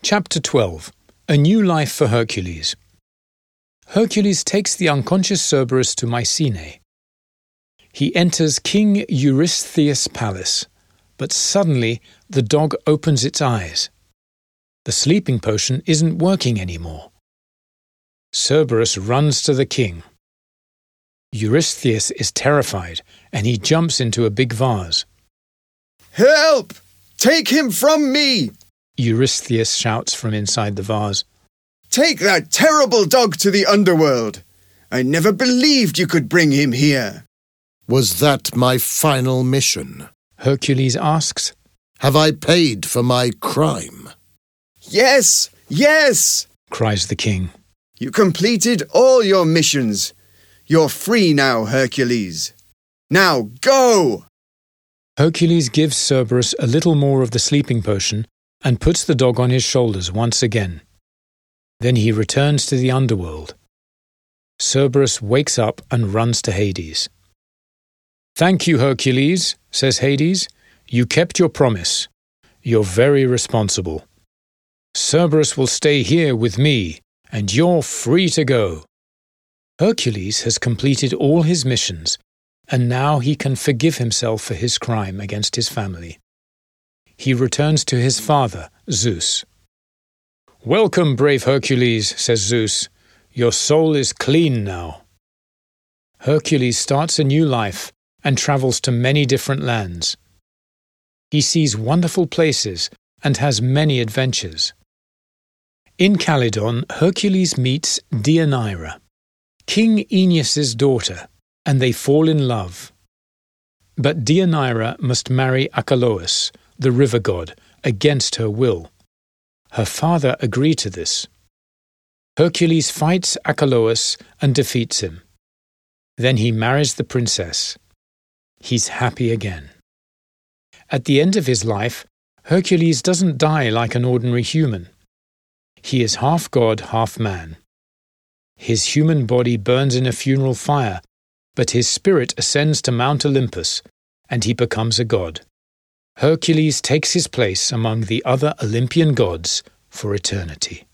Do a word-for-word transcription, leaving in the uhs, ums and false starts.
Chapter twelve. A New Life for Hercules. Hercules takes the unconscious Cerberus to Mycenae. He enters King Eurystheus' palace, but suddenly the dog opens its eyes. The sleeping potion isn't working anymore. Cerberus runs to the king. Eurystheus is terrified, and he jumps into a big vase. "Help! Take him from me!" Eurystheus shouts from inside the vase. "Take that terrible dog to the underworld! I never believed you could bring him here." Was that my final mission? Hercules asks. Have I paid for my crime? "Yes, yes!" cries the king. "You completed all your missions. You're free now, Hercules. Now go!" Hercules gives Cerberus a little more of the sleeping potion and puts the dog on his shoulders once again. Then he returns to the underworld. Cerberus wakes up and runs to Hades. "Thank you, Hercules," says Hades. "You kept your promise. You're very responsible. Cerberus will stay here with me, and you're free to go." Hercules has completed all his missions, and now he can forgive himself for his crime against his family. He returns to his father, Zeus. "Welcome, brave Hercules," says Zeus. "Your soul is clean now." Hercules starts a new life and travels to many different lands. He sees wonderful places and has many adventures. In Calydon, Hercules meets Deianira, King Aeneas's daughter, and they fall in love. But Deianira must marry Achelous, the river god, against her will. Her father agreed to this. Hercules fights Achelous and defeats him. Then he marries the princess. He's happy again. At the end of his life, Hercules doesn't die like an ordinary human. He is half god, half man. His human body burns in a funeral fire, but his spirit ascends to Mount Olympus, and he becomes a god. Hercules takes his place among the other Olympian gods for eternity.